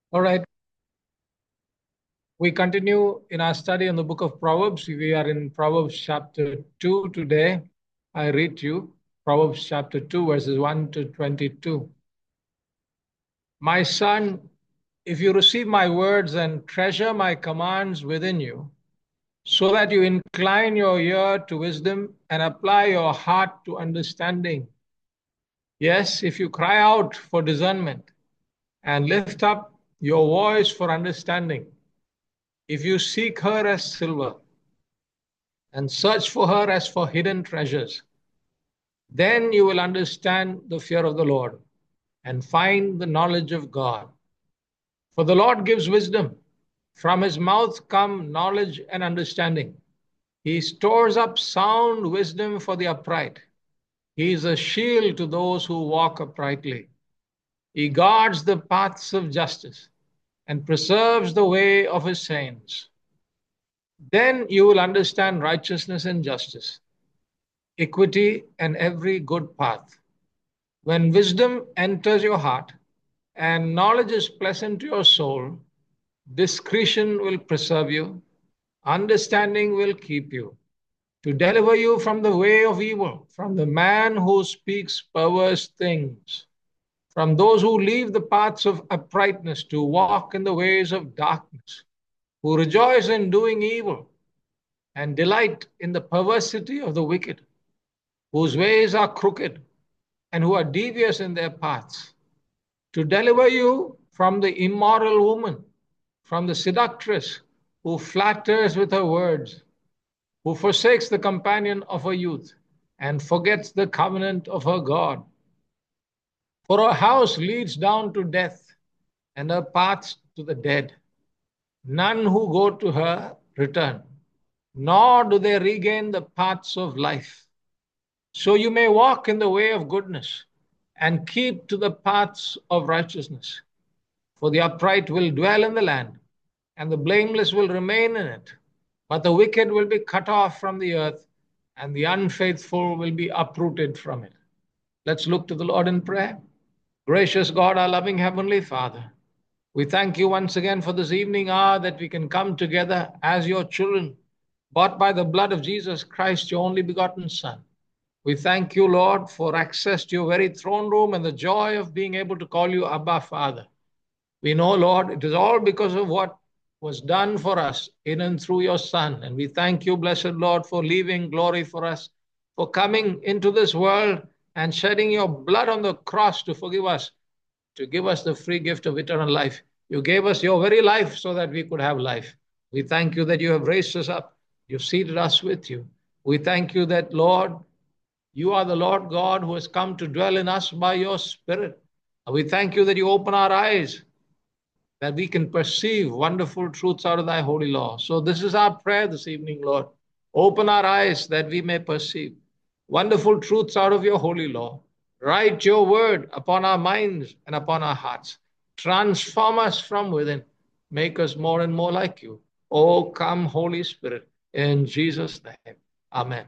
All right. We continue in our study on the book of Proverbs. We are in Proverbs chapter 2 today. I read to you Proverbs chapter 2, verses 1 to 22. My son, if you receive my words and treasure my commands within you, so that you incline your ear to wisdom and apply your heart to understanding. Yes, if you cry out for discernment and lift up your voice for understanding, if you seek her as silver and search for her as for hidden treasures, then you will understand the fear of the Lord and find the knowledge of God. For the Lord gives wisdom. From his mouth come knowledge and understanding. He stores up sound wisdom for the upright. He is a shield to those who walk uprightly. He guards the paths of justice and preserves the way of his saints. Then you will understand righteousness and justice, equity, and every good path. When wisdom enters your heart and knowledge is pleasant to your soul, discretion will preserve you, understanding will keep you, to deliver you from the way of evil, from the man who speaks perverse things, from those who leave the paths of uprightness to walk in the ways of darkness, who rejoice in doing evil and delight in the perversity of the wicked, whose ways are crooked and who are devious in their paths, to deliver you from the immoral woman, from the seductress who flatters with her words, who forsakes the companion of her youth and forgets the covenant of her God. For her house leads down to death and her paths to the dead. None who go to her return, nor do they regain the paths of life. So you may walk in the way of goodness and keep to the paths of righteousness. For the upright will dwell in the land, and the blameless will remain in it. But the wicked will be cut off from the earth, and the unfaithful will be uprooted from it. Let's look to the Lord in prayer. Gracious God, our loving Heavenly Father, we thank you once again for this evening hour that we can come together as your children, bought by the blood of Jesus Christ, your only begotten Son. We thank you, Lord, for access to your very throne room and the joy of being able to call you Abba, Father. We know, Lord, it is all because of what was done for us in and through your Son. And we thank you, blessed Lord, for leaving glory for us, for coming into this world and shedding your blood on the cross to forgive us, to give us the free gift of eternal life. You gave us your very life so that we could have life. We thank you that you have raised us up. You've seated us with you. We thank you that, Lord, you are the Lord God who has come to dwell in us by your Spirit. We thank you that you open our eyes, that we can perceive wonderful truths out of thy holy law. So this is our prayer this evening, Lord. Open our eyes that we may perceive wonderful truths out of your holy law. Write your word upon our minds and upon our hearts. Transform us from within. Make us more and more like you. Oh, come, Holy Spirit, in Jesus' name. Amen.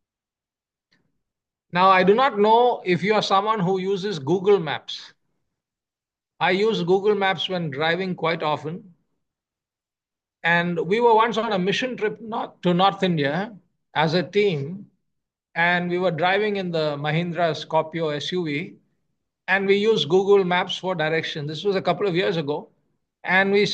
Now, I do not know if you are someone who uses Google Maps. I use Google Maps when driving quite often. And we were once on a mission trip to North India as a team. And we were driving in the Mahindra Scorpio SUV. And we used Google Maps for direction. This was a couple of years ago. And we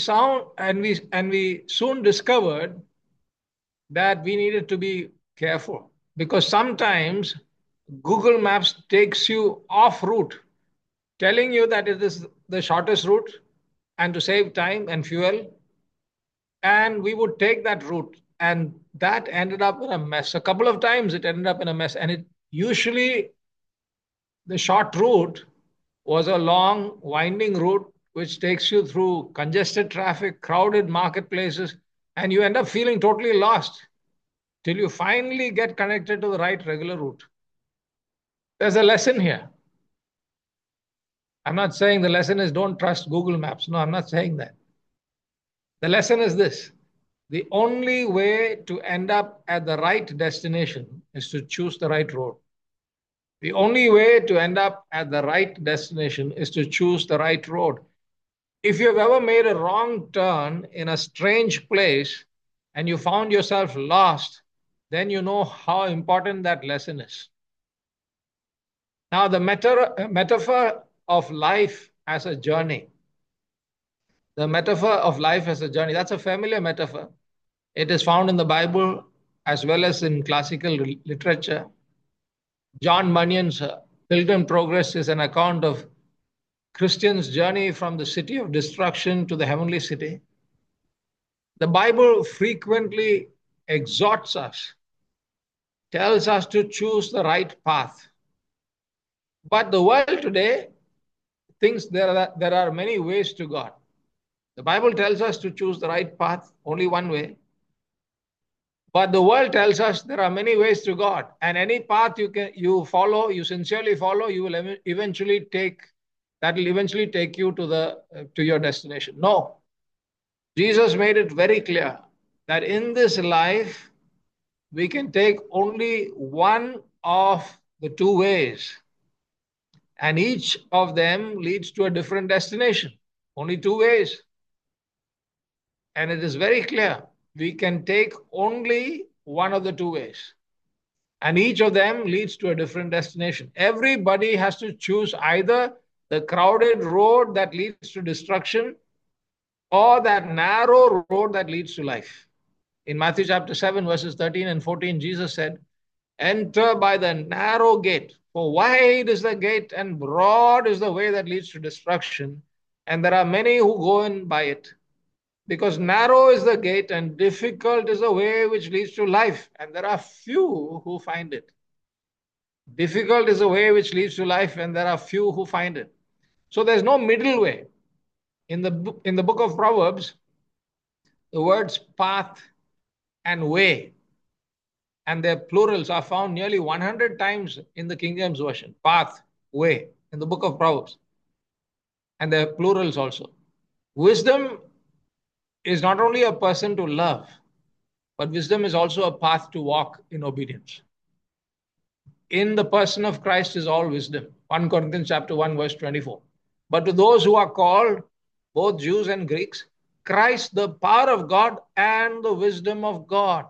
soon discovered that we needed to be careful because sometimes Google Maps takes you off route, telling you that it is the shortest route and to save time and fuel. And we would take that route, and that ended up in a mess. A couple of times it ended up in a mess. And it usually, the short route was a long, winding route which takes you through congested traffic, crowded marketplaces, and you end up feeling totally lost till you finally get connected to the right regular route. There's a lesson here. I'm not saying the lesson is don't trust Google Maps. No, I'm not saying that. The lesson is this: the only way to end up at the right destination is to choose the right road. The only way to end up at the right destination is to choose the right road. If you've ever made a wrong turn in a strange place and you found yourself lost, then you know how important that lesson is. Now, the metaphor of life as a journey, the metaphor of life as a journey, that's a familiar metaphor. It is found in the Bible as well as in classical literature. John Bunyan's Pilgrim Progress is an account of Christians' journey from the city of destruction to the heavenly city. The Bible frequently exhorts us, tells us to choose the right path. But the world today thinks there are many ways to God. The Bible tells us to choose the right path, only one way. But the world tells us there are many ways to God, and any path you follow, you sincerely follow, you will eventually take that will eventually take you to your destination. No, Jesus made it very clear that in this life we can take only one of the two ways, and each of them leads to a different destination. Only two ways. And it is very clear we can take only one of the two ways, and each of them leads to a different destination. Everybody has to choose either the crowded road that leads to destruction or that narrow road that leads to life. In Matthew chapter 7, verses 13 and 14, Jesus said, "Enter by the narrow gate, for wide is the gate and broad is the way that leads to destruction, and there are many who go in by it. Because narrow is the gate and difficult is the way which leads to life, and there are few who find it." Difficult is the way which leads to life, and there are few who find it. So there's no middle way. In the book of Proverbs, the words path and way and their plurals are found nearly 100 times in the King James Version. Path, way, in the book of Proverbs, and their plurals also. Wisdom is not only a person to love, but wisdom is also a path to walk in obedience. In the person of Christ is all wisdom. 1 Corinthians chapter 1, verse 24. But to those who are called, both Jews and Greeks, Christ, the power of God and the wisdom of God.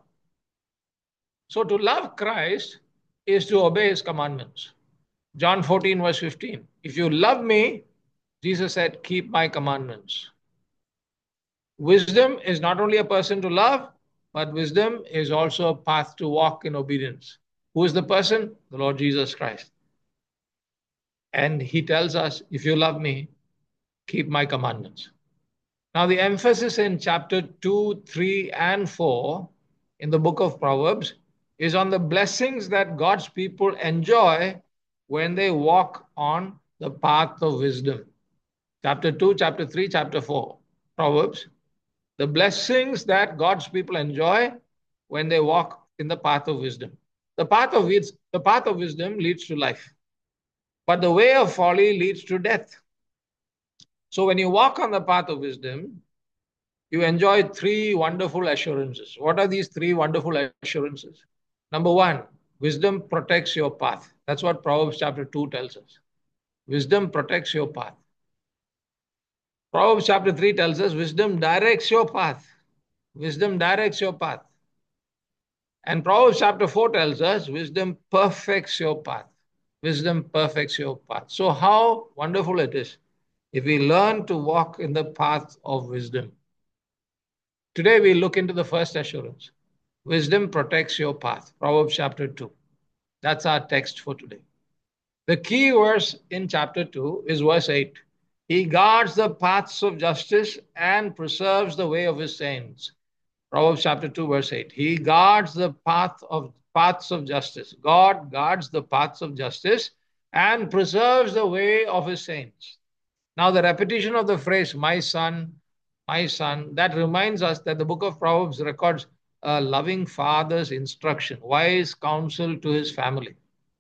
So to love Christ is to obey his commandments. John 14, verse 15. If you love me, Jesus said, keep my commandments. Wisdom is not only a person to love, but wisdom is also a path to walk in obedience. Who is the person? The Lord Jesus Christ. And he tells us, if you love me, keep my commandments. Now, the emphasis in chapter 2, 3, and 4 in the book of Proverbs is on the blessings that God's people enjoy when they walk on the path of wisdom. Chapter 2, chapter 3, chapter 4, Proverbs. The blessings that God's people enjoy when they walk in the path of wisdom. The path of wisdom leads to life, but the way of folly leads to death. So when you walk on the path of wisdom, you enjoy three wonderful assurances. What are these three wonderful assurances? Number one, wisdom protects your path. That's what Proverbs chapter 2 tells us. Wisdom protects your path. Proverbs chapter 3 tells us wisdom directs your path. Wisdom directs your path. And Proverbs chapter 4 tells us wisdom perfects your path. Wisdom perfects your path. So how wonderful it is if we learn to walk in the path of wisdom. Today we look into the first assurance. Wisdom protects your path. Proverbs chapter 2. That's our text for today. The key verse in chapter 2 is verse 8. He guards the paths of justice and preserves the way of his saints. Proverbs chapter 2, verse 8. He guards the paths of justice. God guards the paths of justice and preserves the way of his saints. Now, the repetition of the phrase, my son, that reminds us that the book of Proverbs records a loving father's instruction, wise counsel to his family.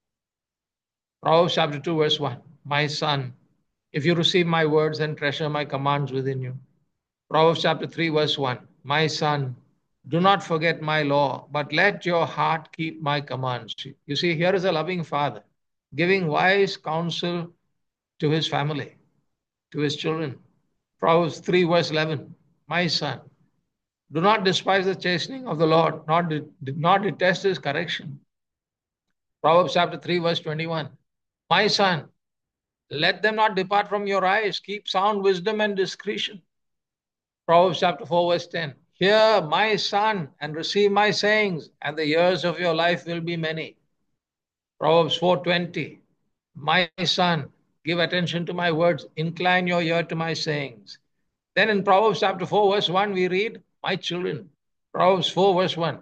Proverbs chapter 2, verse 1. My son, if you receive my words and treasure my commands within you. Proverbs chapter 3, verse 1. My son, do not forget my law, but let your heart keep my commands. You see, here is a loving father giving wise counsel to his family, to his children. Proverbs 3 verse 11. My son, do not despise the chastening of the Lord, nor detest his correction. Proverbs chapter 3 verse 21. My son, let them not depart from your eyes. Keep sound wisdom and discretion. Proverbs chapter 4 verse 10. Hear, my son, and receive my sayings, and the years of your life will be many. Proverbs 4:20. My son, give attention to my words, incline your ear to my sayings. Then in Proverbs chapter 4, verse 1, we read, my children. Proverbs 4, verse 1.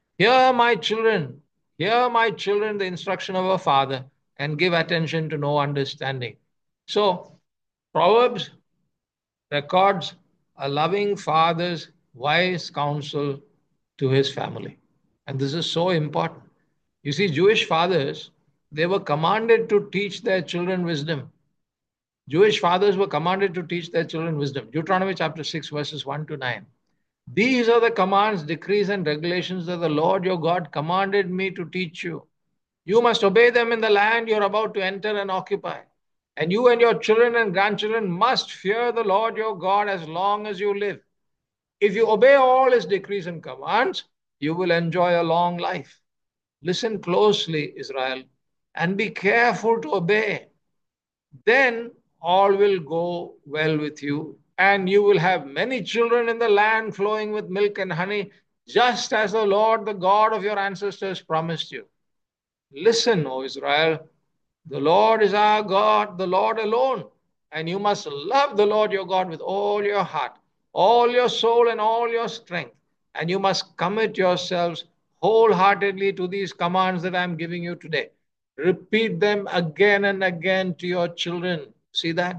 Hear my children, the instruction of a father, and give attention to no understanding. So, Proverbs records a loving father's wise counsel to his family. And this is so important. You see, Jewish fathers, they were commanded to teach their children wisdom. Jewish fathers were commanded to teach their children wisdom. Deuteronomy chapter 6, verses 1 to 9. These are the commands, decrees, and regulations that the Lord your God commanded me to teach you. You must obey them in the land you're about to enter and occupy. And you and your children and grandchildren must fear the Lord your God as long as you live. If you obey all his decrees and commands, you will enjoy a long life. Listen closely, Israel, and be careful to obey. Then all will go well with you, and you will have many children in the land flowing with milk and honey, just as the Lord, the God of your ancestors, promised you. Listen, O Israel, the Lord is our God, the Lord alone, and you must love the Lord your God with all your heart, all your soul, and all your strength. And you must commit yourselves wholeheartedly to these commands that I'm giving you today. Repeat them again and again to your children. See that?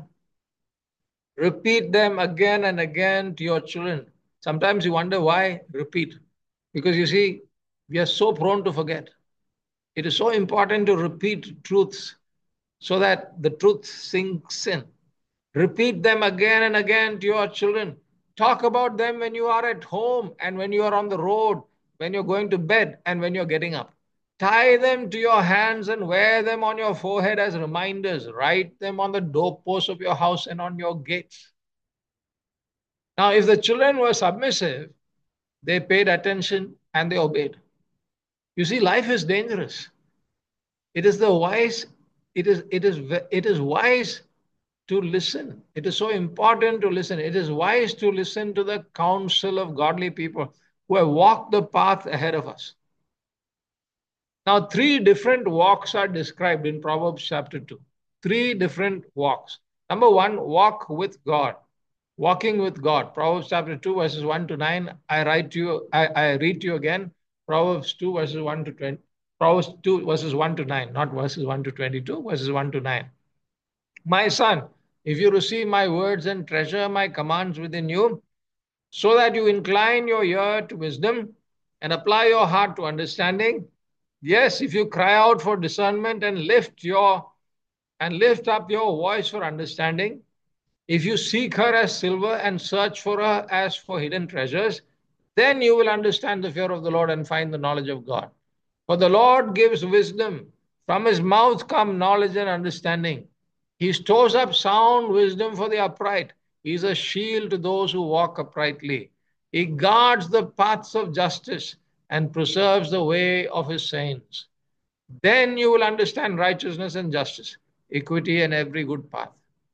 Repeat them again and again to your children. Sometimes you wonder why repeat. Because you see, we are so prone to forget. It is so important to repeat truths so that the truth sinks in. Repeat them again and again to your children. Talk about them when you are at home and when you are on the road, when you're going to bed and when you're getting up. Tie them to your hands and wear them on your forehead as reminders. Write them on the doorposts of your house and on your gates. Now, if the children were submissive, they paid attention and they obeyed. You see, life is dangerous. It is the wise, it is wise to listen. It is so important to listen. It is wise to listen to the counsel of godly people who have walked the path ahead of us. Now, three different walks are described in Proverbs chapter 2. Three different walks. Number one, walk with God. Walking with God. Proverbs chapter 2, verses 1 to 9. I read to you again. Proverbs 2, verses 1 to 20. Proverbs 2, verses 1 to 9, not verses 1 to 22, verses 1 to 9. My son, if you receive my words and treasure my commands within you, so that you incline your ear to wisdom and apply your heart to understanding, yes, if you cry out for discernment and lift up your voice for understanding, if you seek her as silver and search for her as for hidden treasures, then you will understand the fear of the Lord and find the knowledge of God. For the Lord gives wisdom. From his mouth come knowledge and understanding. He stores up sound wisdom for the upright. He is a shield to those who walk uprightly. He guards the paths of justice and preserves the way of his saints. Then you will understand righteousness and justice, equity and every good path.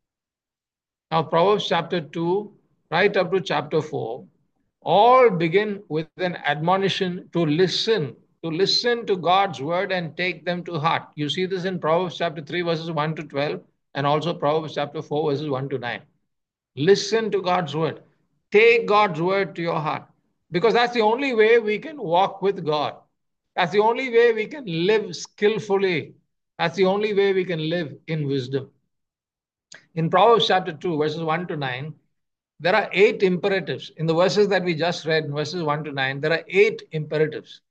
Now, Proverbs chapter 2, right up to chapter 4, all begin with an admonition to listen to God's word and take them to heart. You see this in Proverbs chapter 3, verses 1 to 12, and also Proverbs chapter 4, verses 1 to 9. Listen to God's word. Take God's word to your heart, because that's the only way we can walk with God. That's the only way we can live skillfully. That's the only way we can live in wisdom. In Proverbs chapter 2, verses 1 to 9, there are 8 imperatives. In the verses that we just read, in verses 1 to 9, there are 8 imperatives.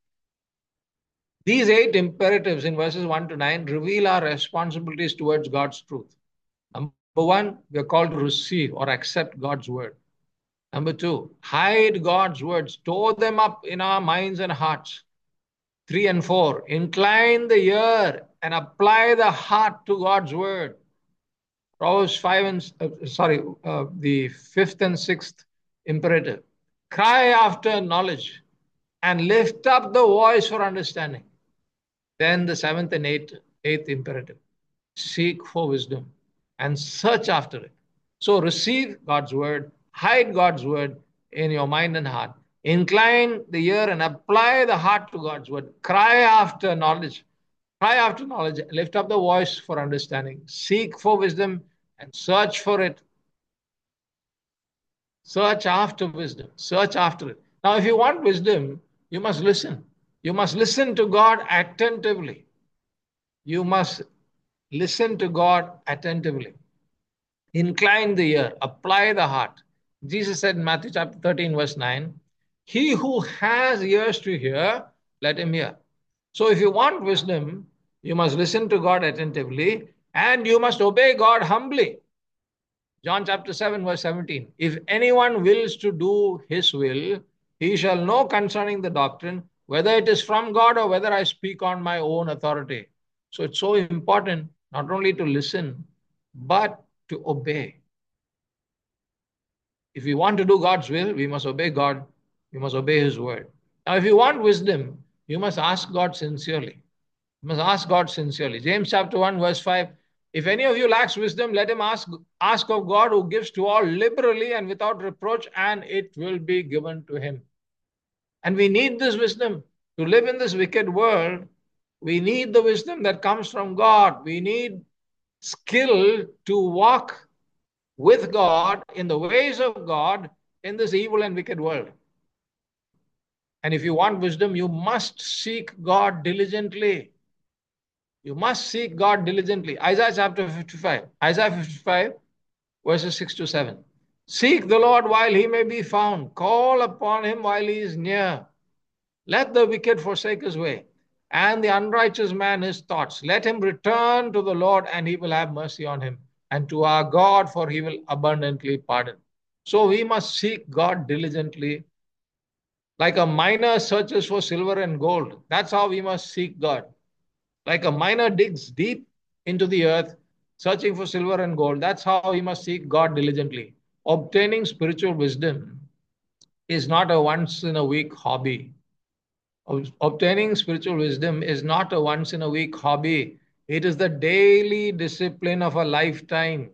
These 8 imperatives in verses 1 to 9 reveal our responsibilities towards God's truth. Number 1, we are called to receive or accept God's word. Number 2, hide God's word, store them up in our minds and hearts. 3 and 4, incline the ear and apply the heart to God's word. Proverbs 5 and the fifth and sixth imperative. Cry after knowledge and lift up the voice for understanding. Then the seventh and eighth imperative. Seek for wisdom and search after it. So receive God's word, hide God's word in your mind and heart. Incline the ear and apply the heart to God's word. Cry after knowledge. Cry after knowledge. Lift up the voice for understanding. Seek for wisdom and search for it. Search after wisdom. Search after it. Now, if you want wisdom, you must listen. You must listen to God attentively. You must listen to God attentively. Incline the ear, apply the heart. Jesus said in Matthew chapter 13, verse 9, he who has ears to hear, let him hear. So if you want wisdom, you must listen to God attentively and you must obey God humbly. John chapter 7, verse 17. If anyone wills to do his will, he shall know concerning the doctrine, whether it is from God or whether I speak on my own authority. So it's so important not only to listen, but to obey. If we want to do God's will, we must obey God. We must obey His word. Now, if you want wisdom, you must ask God sincerely. You must ask God sincerely. James chapter 1, verse 5. If any of you lacks wisdom, let him ask of God, who gives to all liberally and without reproach, and it will be given to him. And we need this wisdom to live in this wicked world. We need the wisdom that comes from God. We need skill to walk with God in the ways of God in this evil and wicked world. And if you want wisdom, you must seek God diligently. You must seek God diligently. Isaiah chapter 55. Isaiah 55, verses 6 to 7. Seek the Lord while he may be found. Call upon him while he is near. Let the wicked forsake his way, and the unrighteous man his thoughts. Let him return to the Lord, and he will have mercy on him, and to our God, for he will abundantly pardon. So we must seek God diligently, like a miner searches for silver and gold. That's how we must seek God. Like a miner digs deep into the earth, searching for silver and gold. That's how we must seek God diligently. Obtaining spiritual wisdom is not a once in a week hobby. Obtaining spiritual wisdom is not a once in a week hobby. It is the daily discipline of a lifetime.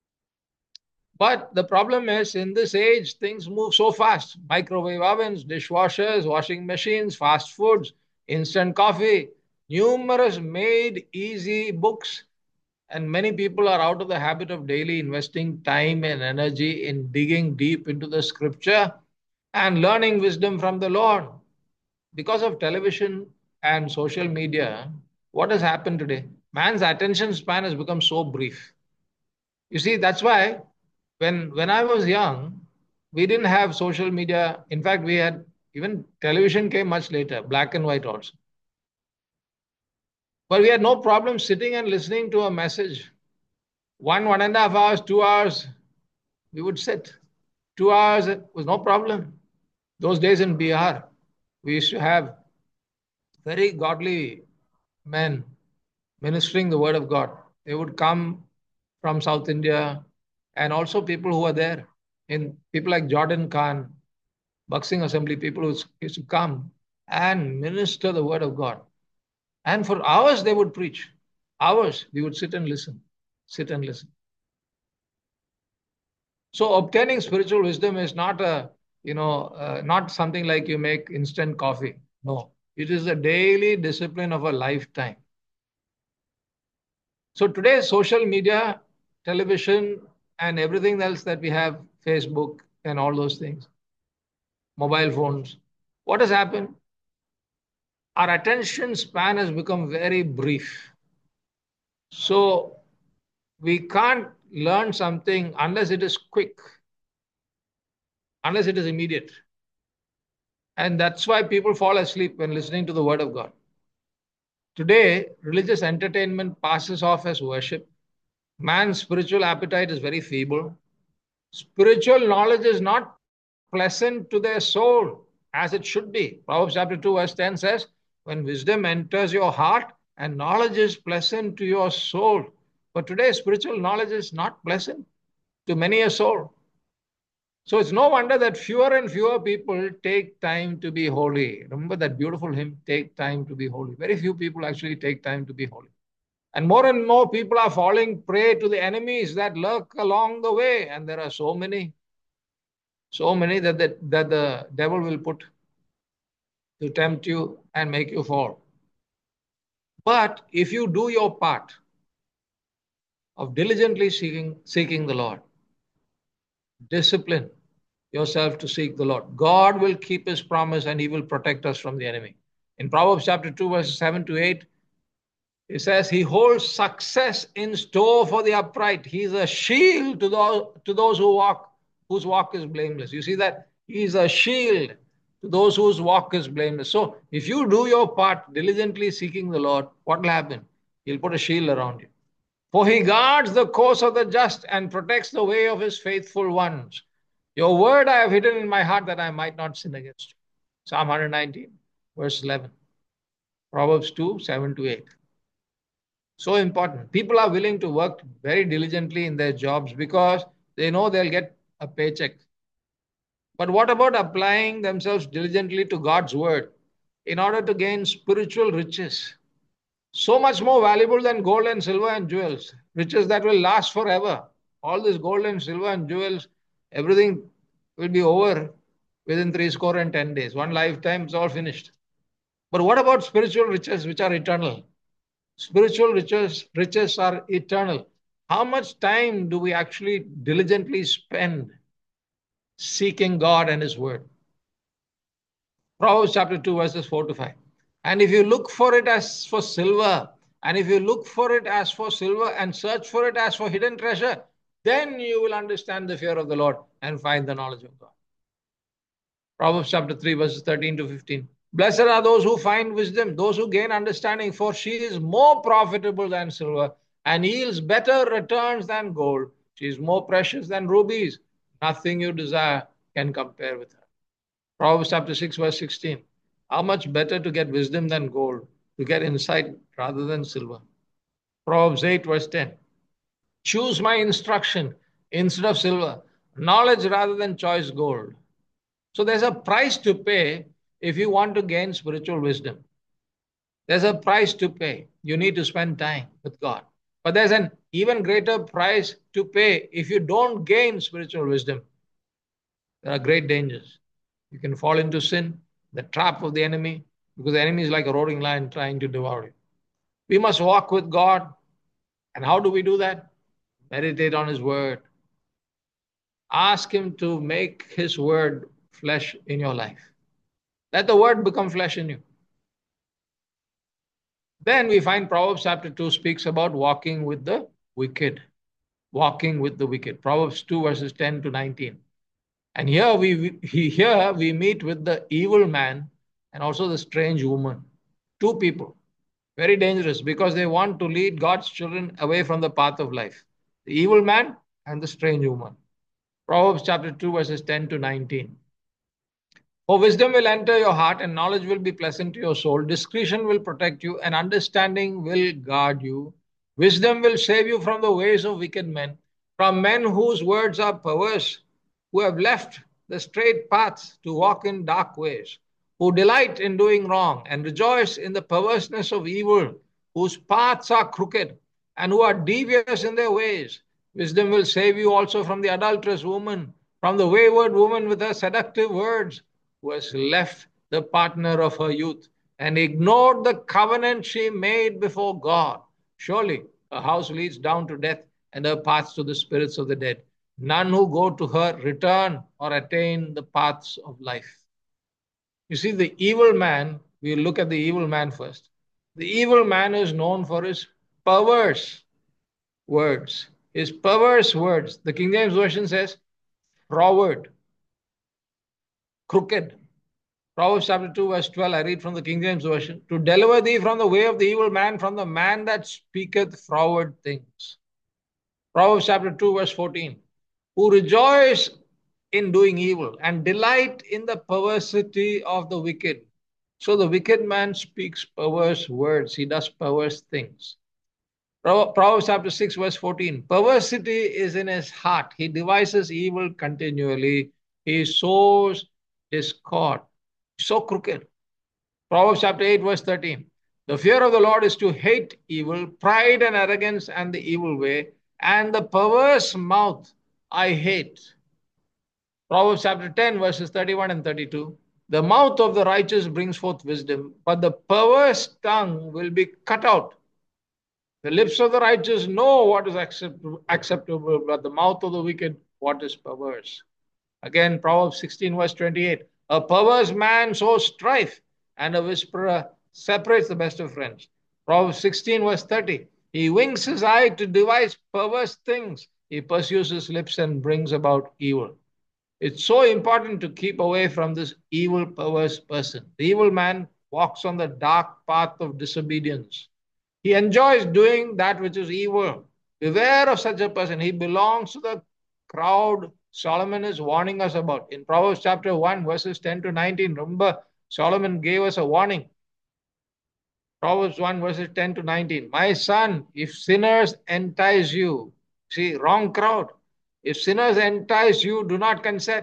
But the problem is, in this age, things move so fast. Microwave ovens, dishwashers, washing machines, fast foods, instant coffee, numerous made easy books, and many people are out of the habit of daily investing time and energy in digging deep into the scripture and learning wisdom from the Lord. Because of television and social media, what has happened today? Man's attention span has become so brief. You see, that's why when I was young, we didn't have social media. In fact, we had even television came much later, black and white also. But we had no problem sitting and listening to a message. 1.5 hours, 2 hours, we would sit. 2 hours was no problem. Those days in Bihar, we used to have very godly men ministering the word of God. They would come from South India and also people who were there, in people like Jordan Khan, Buxing Assembly, people who used to come and minister the word of God. And for hours they would preach. Hours we would sit and listen, sit and listen. So obtaining spiritual wisdom is not not something like you make instant coffee. No, it is a daily discipline of a lifetime. So today, social media, television, and everything else that we have, Facebook and all those things, mobile phones, what has happened? Our attention span has become very brief. So we can't learn something unless it is quick, unless it is immediate. And that's why people fall asleep when listening to the word of God. Today, religious entertainment passes off as worship. Man's spiritual appetite is very feeble. Spiritual knowledge is not pleasant to their soul as it should be. Proverbs chapter 2, verse 10 says, when wisdom enters your heart and knowledge is pleasant to your soul. But today, spiritual knowledge is not pleasant to many a soul. So it's no wonder that fewer and fewer people take time to be holy. Remember that beautiful hymn, Take Time to Be Holy. Very few people actually take time to be holy. And more people are falling prey to the enemies that lurk along the way. And there are so many that the devil will put to tempt you and make you fall. But if you do your part of diligently seeking the Lord, discipline yourself to seek the Lord, God will keep his promise and he will protect us from the enemy. In Proverbs chapter 2, verses 7 to 8, it says, He holds success in store for the upright. He's a shield to those whose walk is blameless. You see that? He's a shield to those whose walk is blameless. So if you do your part diligently seeking the Lord, what will happen? He'll put a shield around you. For he guards the course of the just and protects the way of his faithful ones. Your word I have hidden in my heart that I might not sin against you. Psalm 119, verse 11. Proverbs 2, 7 to 8. So important. People are willing to work very diligently in their jobs because they know they'll get a paycheck. But what about applying themselves diligently to God's word in order to gain spiritual riches? So much more valuable than gold and silver and jewels, riches that will last forever. All this gold and silver and jewels, everything will be over within 10 days. One lifetime, it's all finished. But what about spiritual riches which are eternal? Spiritual riches are eternal. How much time do we actually diligently spend seeking God and His Word? Proverbs chapter 2, verses 4 to 5. And if you look for it as for silver, and if you look for it as for silver and search for it as for hidden treasure, then you will understand the fear of the Lord and find the knowledge of God. Proverbs chapter 3, verses 13 to 15. Blessed are those who find wisdom, those who gain understanding, for she is more profitable than silver and yields better returns than gold. She is more precious than rubies. Nothing you desire can compare with her. Proverbs chapter 6, verse 16. How much better to get wisdom than gold, to get insight rather than silver. Proverbs 8, verse 10. Choose my instruction instead of silver, knowledge rather than choice gold. So there's a price to pay if you want to gain spiritual wisdom. There's a price to pay. You need to spend time with God. But there's an even greater price to pay if you don't gain spiritual wisdom. There are great dangers. You can fall into sin, the trap of the enemy, because the enemy is like a roaring lion trying to devour you. We must walk with God. And how do we do that? Meditate on His word. Ask Him to make His word flesh in your life. Let the word become flesh in you. Then we find Proverbs chapter 2 speaks about walking with the wicked. Walking with the wicked. Proverbs 2 verses 10 to 19. And here we meet with the evil man and also the strange woman. Two people. Very dangerous because they want to lead God's children away from the path of life. The evil man and the strange woman. Proverbs chapter 2 verses 10 to 19. For wisdom will enter your heart, and knowledge will be pleasant to your soul. Discretion will protect you, and understanding will guard you. Wisdom will save you from the ways of wicked men, from men whose words are perverse, who have left the straight paths to walk in dark ways, who delight in doing wrong and rejoice in the perverseness of evil, whose paths are crooked, and who are devious in their ways. Wisdom will save you also from the adulterous woman, from the wayward woman with her seductive words, who has left the partner of her youth and ignored the covenant she made before God. Surely her house leads down to death and her paths to the spirits of the dead. None who go to her return or attain the paths of life. You see, the evil man, we'll look at the evil man first. The evil man is known for his perverse words. His perverse words. The King James Version says, froward, crooked. Proverbs chapter 2, verse 12, I read from the King James Version. To deliver thee from the way of the evil man, from the man that speaketh froward things. Proverbs chapter 2, verse 14. Who rejoice in doing evil and delight in the perversity of the wicked. So the wicked man speaks perverse words. He does perverse things. Proverbs chapter 6, verse 14. Perversity is in his heart. He devises evil continually. He sows discord. So crooked. Proverbs chapter 8, verse 13. The fear of the Lord is to hate evil, pride and arrogance and the evil way, and the perverse mouth I hate. Proverbs chapter 10, verses 31 and 32. The mouth of the righteous brings forth wisdom, but the perverse tongue will be cut out. The lips of the righteous know what is acceptable, but the mouth of the wicked, what is perverse. Again, Proverbs 16, verse 28. A perverse man sows strife, and a whisperer separates the best of friends. Proverbs 16, verse 30. He winks his eye to devise perverse things. He pursues his lips and brings about evil. It's so important to keep away from this evil, perverse person. The evil man walks on the dark path of disobedience. He enjoys doing that which is evil. Beware of such a person. He belongs to the crowd Solomon is warning us about. In Proverbs chapter 1, verses 10 to 19, remember, Solomon gave us a warning. Proverbs 1, verses 10 to 19. My son, if sinners entice you, see, wrong crowd. If sinners entice you, do not consent.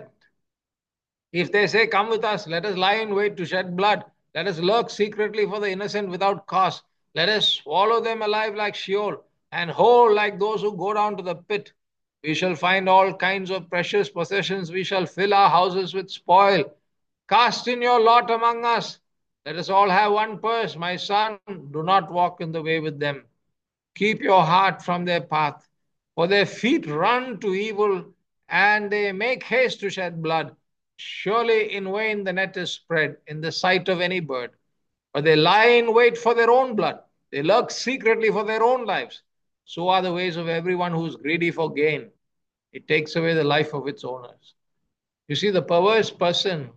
If they say, come with us, let us lie in wait to shed blood. Let us lurk secretly for the innocent without cause. Let us swallow them alive like Sheol and whole like those who go down to the pit. We shall find all kinds of precious possessions. We shall fill our houses with spoil. Cast in your lot among us. Let us all have one purse. My son, do not walk in the way with them. Keep your heart from their path, for their feet run to evil, and they make haste to shed blood. Surely in vain the net is spread in the sight of any bird, but they lie in wait for their own blood. They lurk secretly for their own lives. So are the ways of everyone who is greedy for gain. It takes away the life of its owners. You see, the perverse person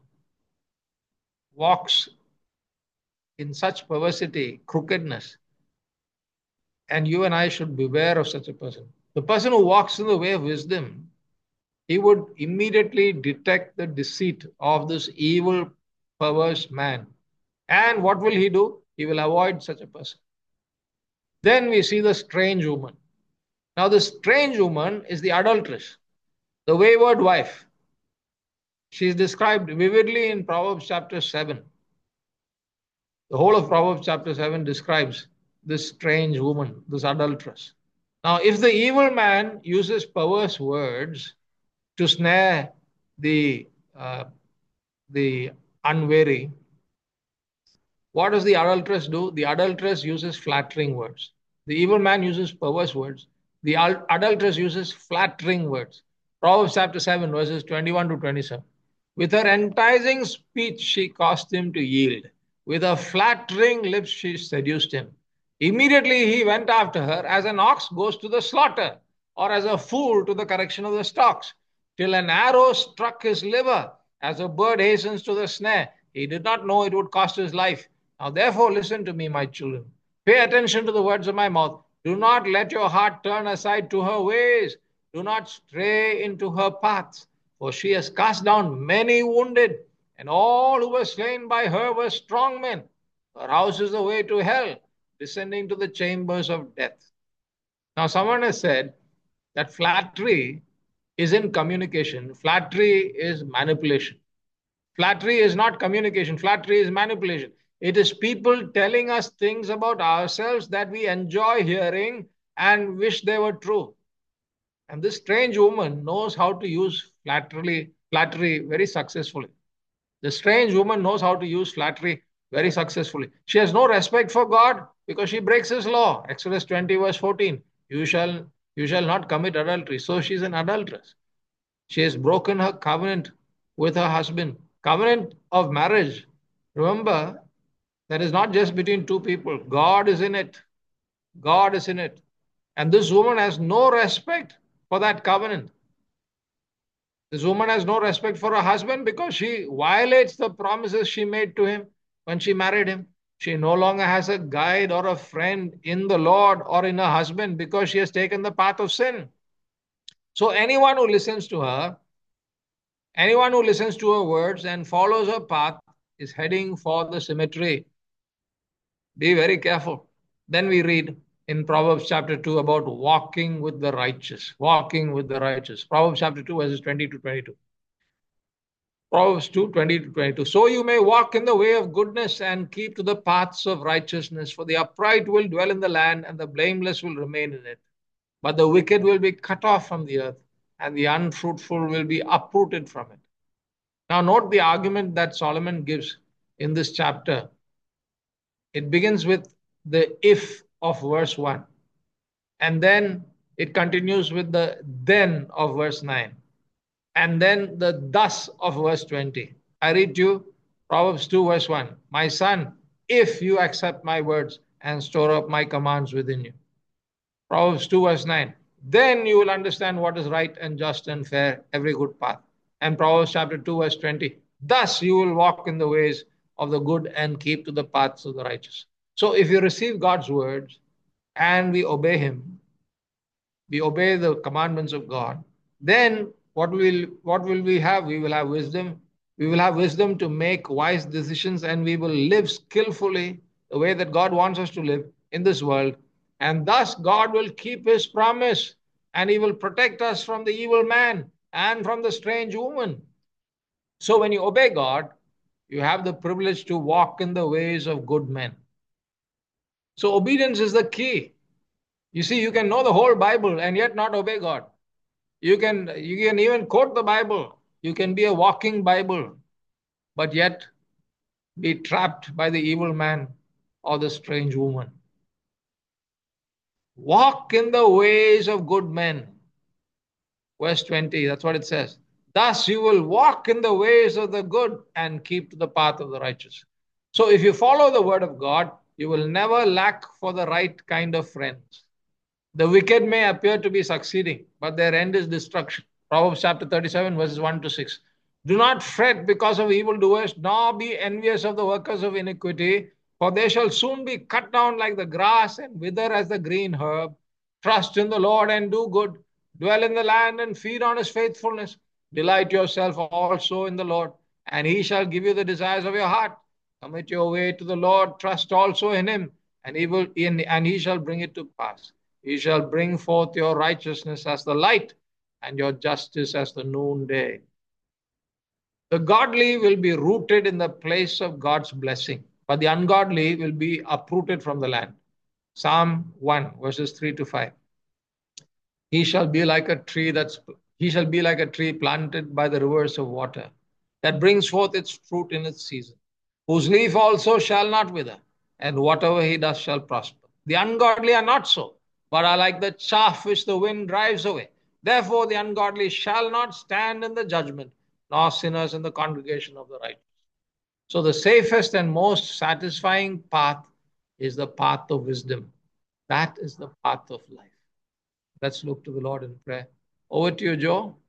walks in such perversity, crookedness, and you and I should beware of such a person. The person who walks in the way of wisdom, he would immediately detect the deceit of this evil, perverse man. And what will he do? He will avoid such a person. Then we see the strange woman. Now, the strange woman is the adulteress, the wayward wife. She is described vividly in Proverbs chapter 7. The whole of Proverbs chapter 7 describes this strange woman, this adulteress. Now, if the evil man uses perverse words to snare the uh, the unwary, what does the adulteress do? The adulteress uses flattering words. The evil man uses perverse words. The adulteress uses flattering words. Proverbs chapter 7, verses 21 to 27. With her enticing speech, she caused him to yield. With her flattering lips, she seduced him. Immediately he went after her as an ox goes to the slaughter, or as a fool to the correction of the stocks, till an arrow struck his liver, as a bird hastens to the snare. He did not know it would cost his life. Now, therefore, listen to me, my children. Pay attention to the words of my mouth. Do not let your heart turn aside to her ways. Do not stray into her paths, for she has cast down many wounded, and all who were slain by her were strong men. Her house is the way to hell, descending to the chambers of death. Now, someone has said that flattery isn't communication, flattery is manipulation. Flattery is not communication, flattery is manipulation. It is people telling us things about ourselves that we enjoy hearing and wish they were true. And this strange woman knows how to use flattery very successfully. The strange woman knows how to use flattery very successfully. She has no respect for God because she breaks his law. Exodus 20, verse 14. You shall not commit adultery. So she's an adulteress. She has broken her covenant with her husband. Covenant of marriage. Remember, that is not just between two people. God is in it. God is in it. And this woman has no respect for that covenant. This woman has no respect for her husband because she violates the promises she made to him when she married him. She no longer has a guide or a friend in the Lord or in her husband because she has taken the path of sin. So anyone who listens to her words and follows her path is heading for the cemetery. Be very careful. Then we read in Proverbs chapter 2 about walking with the righteous. Walking with the righteous. Proverbs chapter 2, verses 20 to 22. Proverbs 2, 20 to 22. So you may walk in the way of goodness and keep to the paths of righteousness, for the upright will dwell in the land, and the blameless will remain in it. But the wicked will be cut off from the earth, and the unfruitful will be uprooted from it. Now, note the argument that Solomon gives in this chapter. It begins with the if of verse 1, and then it continues with the then of verse 9, and then the thus of verse 20. I read to you Proverbs 2, verse 1. My son, if you accept my words and store up my commands within you. Proverbs 2, verse 9. Then you will understand what is right and just and fair, every good path. And Proverbs chapter 2, verse 20. Thus you will walk in the ways of the good and keep to the paths of the righteous. So if you receive God's words and we obey Him, we obey the commandments of God, then what will we have? We will have wisdom. We will have wisdom to make wise decisions, and we will live skillfully the way that God wants us to live in this world. And thus God will keep His promise, and He will protect us from the evil man and from the strange woman. So when you obey God, you have the privilege to walk in the ways of good men. So obedience is the key. You see, you can know the whole Bible and yet not obey God. You can even quote the Bible. You can be a walking Bible, but yet be trapped by the evil man or the strange woman. Walk in the ways of good men. Verse 20, that's what it says. Thus you will walk in the ways of the good and keep to the path of the righteous. So if you follow the word of God, you will never lack for the right kind of friends. The wicked may appear to be succeeding, but their end is destruction. Proverbs chapter 37, verses 1 to 6. Do not fret because of evildoers, nor be envious of the workers of iniquity, for they shall soon be cut down like the grass and wither as the green herb. Trust in the Lord and do good. Dwell in the land and feed on his faithfulness. Delight yourself also in the Lord, and he shall give you the desires of your heart. Commit your way to the Lord, trust also in him, and he shall bring it to pass. He shall bring forth your righteousness as the light and your justice as the noonday. The godly will be rooted in the place of God's blessing, but the ungodly will be uprooted from the land. Psalm 1, verses 3 to 5. He shall be like a tree planted by the rivers of water, that brings forth its fruit in its season, whose leaf also shall not wither, and whatever he does shall prosper. The ungodly are not so, but are like the chaff which the wind drives away. Therefore the ungodly shall not stand in the judgment, nor sinners in the congregation of the righteous. So the safest and most satisfying path is the path of wisdom. That is the path of life. Let's look to the Lord in prayer. Over to you, Joe.